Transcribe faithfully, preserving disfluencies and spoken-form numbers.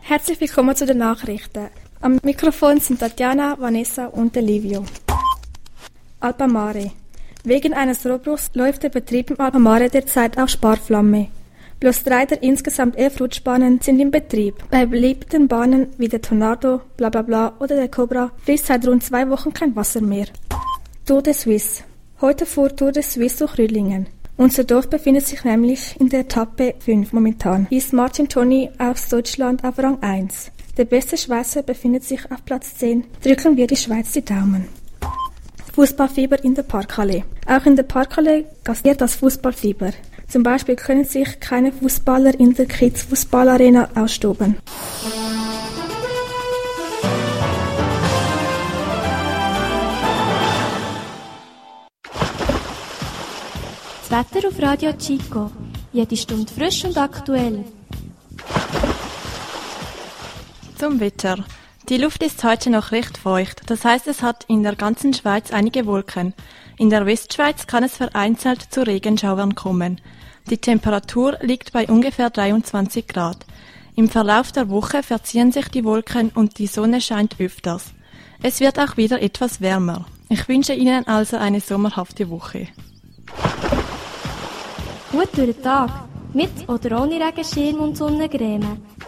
Herzlich willkommen zu den Nachrichten. Am Mikrofon sind Tatjana, Vanessa und Livio. Alpamare. Wegen eines Rohrbruchs läuft der Betrieb im Alpamare derzeit auf Sparflamme. Bloß drei der insgesamt elf Rutschbahnen sind in Betrieb. Bei beliebten Bahnen wie der Tornado, Blablabla oder der Cobra fließt seit rund zwei Wochen kein Wasser mehr. Tour de Suisse. Heute fuhr Tour de Suisse durch Rüdlingen. Unser Dorf befindet sich nämlich in der Etappe fünf momentan. Hier ist Martin Toni aus Deutschland auf Rang eins. Der beste Schweizer befindet sich auf Platz zehn. Drücken wir die Schweiz die Daumen. Fußballfieber in der Parkhalle. Auch in der Parkhalle gastiert das Fußballfieber. Zum Beispiel können sich keine Fußballer in der Kids Fußballarena austoben. Das Wetter auf Radio Chico. Jede Stunde frisch und aktuell. Zum Wetter. Die Luft ist heute noch recht feucht, das heißt, es hat in der ganzen Schweiz einige Wolken. In der Westschweiz kann es vereinzelt zu Regenschauern kommen. Die Temperatur liegt bei ungefähr dreiundzwanzig Grad. Im Verlauf der Woche verziehen sich die Wolken und die Sonne scheint öfters. Es wird auch wieder etwas wärmer. Ich wünsche Ihnen also eine sommerhafte Woche. Gut durch den Tag. Mit oder ohne Regenschirm und Sonnencreme.